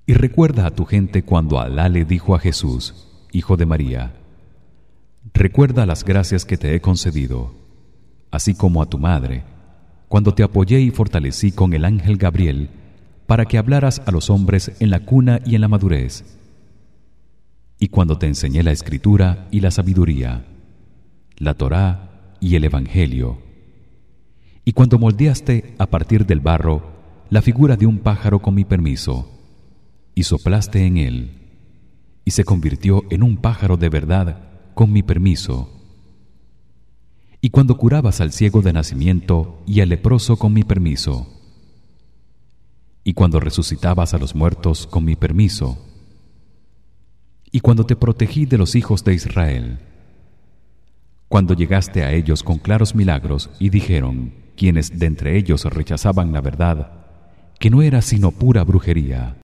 Y recuerda a tu gente cuando Alá le dijo a Jesús, hijo de María: recuerda las gracias que te he concedido, así como a tu madre, cuando te apoyé y fortalecí con el ángel Gabriel para que hablaras a los hombres en la cuna y en la madurez, y cuando te enseñé la escritura y la sabiduría, la Torá y el evangelio, y cuando moldeaste a partir del barro la figura de un pájaro con mi permiso y soplaste en él y se convirtió en un pájaro de verdad con mi permiso, y cuando curabas al ciego de nacimiento y al leproso con mi permiso, y cuando resucitabas a los muertos con mi permiso, y cuando te protegí de los hijos de Israel, cuando llegaste a ellos con claros milagros y dijeron quienes de entre ellos rechazaban la verdad que no era sino pura brujería.